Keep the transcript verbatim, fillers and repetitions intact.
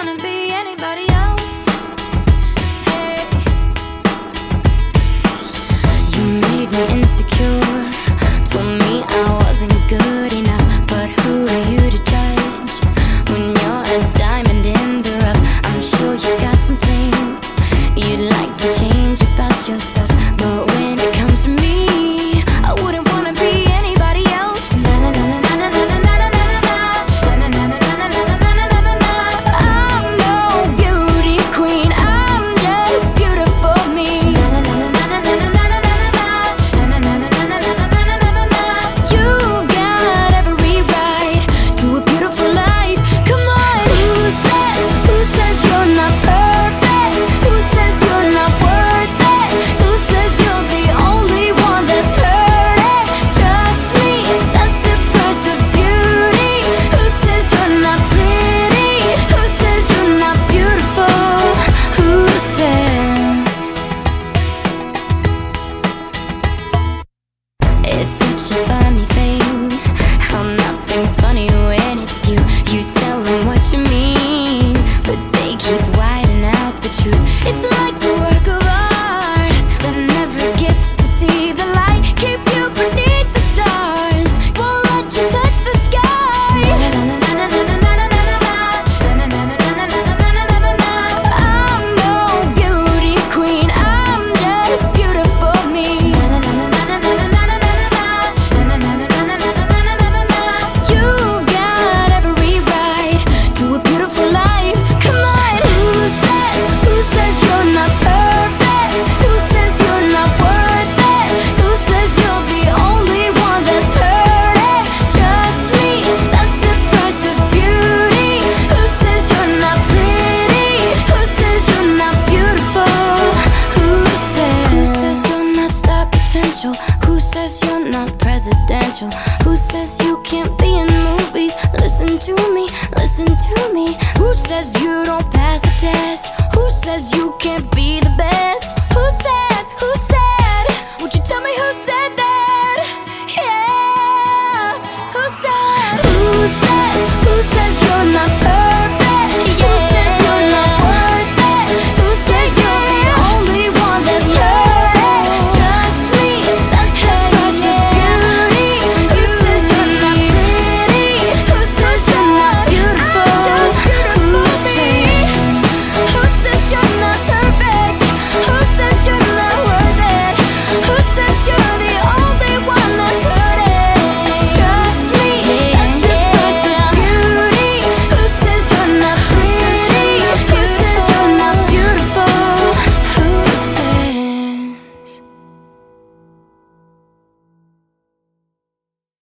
wanna be anybody else. Hey, you made me insecure, told me I wasn't good enough. But who are you to judge when you're a diamond in the rough? I'm sure you got some things you'd like to change about yourself, but when it comes to me, I wouldn't wanna be anybody else. Na na na na na na na na na na na na na na na na. I'm no beauty queen, I'm just beautiful me. Na na na na na na na na na na na na na na na na. You got every right to a beautiful life. Come on, who says, who says you're not perfect? Who says you're not worth it? Who says you're the only one that's hurting? Trust me, that's the price of beauty. Who says you're not pretty? Who says you're not beautiful? Who says? It's such a funny thing how nothing's funny when it's you. You tell them what you mean, but they keep whiting out the truth. It's like a work of art that never gets to see the light. Keep you beneath the stars, won't let you touch the sky. I'm no beauty queen, I'm just beautiful me. You got every right to a beautiful life. Come on, who says, who says you're not perfect? Who says you're not worth it? Who says you're the only one that's hurting? Trust me, that's the price of beauty. Who says you're not pretty? Who says you're not beautiful? Who says? Who says you're not star potential? Who says you're not presidential? Who says you can't be in movies? Listen to me, listen to me. Who says you don't pass the test? Who says you can't